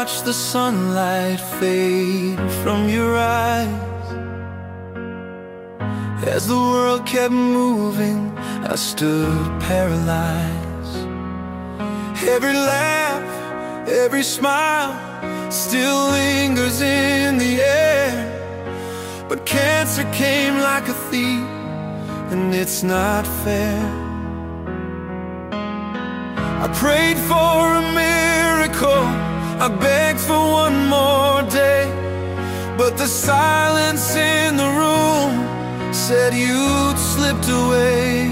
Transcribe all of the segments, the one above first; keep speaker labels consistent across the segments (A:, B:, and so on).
A: watched the sunlight fade from your eyes. As the world kept moving, I stood paralyzed. Every laugh, every smile still lingers in the air, but cancer came like a thief, and it's not fair. I prayed for a miracle, I begged for one more day, but the silence in the room said you'd slipped away.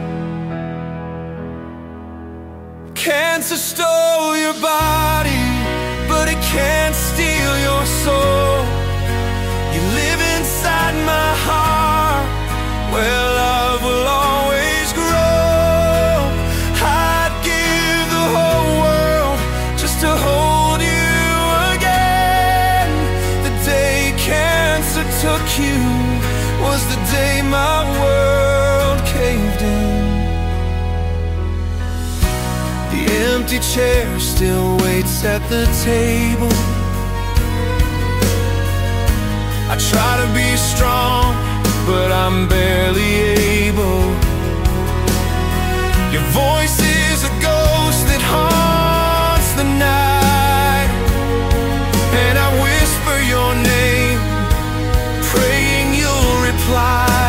A: Cancer stole your body, but it can't steal your soul. You live inside my heart, where love will always grow. I'd give the whole world just to hold you again. The day cancer took you was the day my world caved in. The empty chair still waits at the table. I try to be strong, but I'm barely able. Your voice is a ghost that haunts the night, and I whisper your name, praying you'll reply.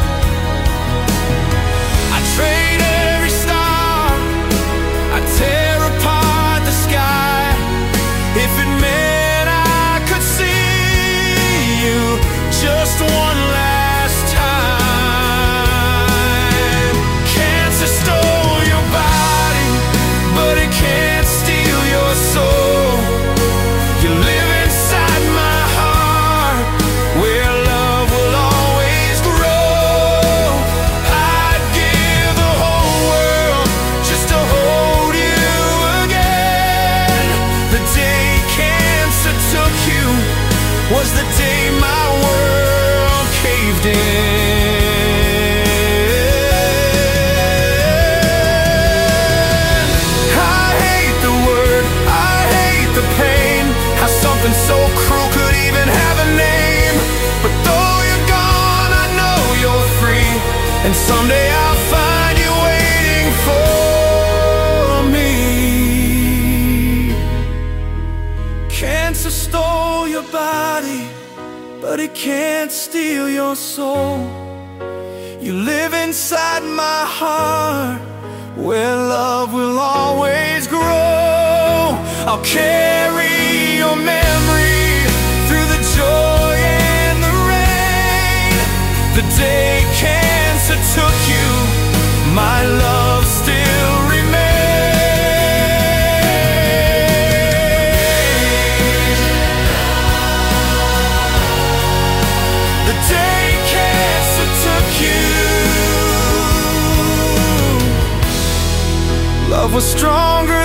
A: I trade every star, I tear apart the sky, if it meant I could see you just one last time. Cancer stole your body, but it can't steal your soul. You live inside my heart, where love will always grow. I'd give the whole world just to hold you again. The day cancer took you was the day my world caved in. I hate the word, I hate the pain, how something so cruel could even have a name. But though you're gone, I know you're free, and someday I'll find you waiting for me. Cancer stole your body, but it can't steal your soul. You live inside my heart, where love will always grow. I'll carry your memory through the joy and the rain. The day cancer took you, my love still remains. The day cancer took you, love was stronger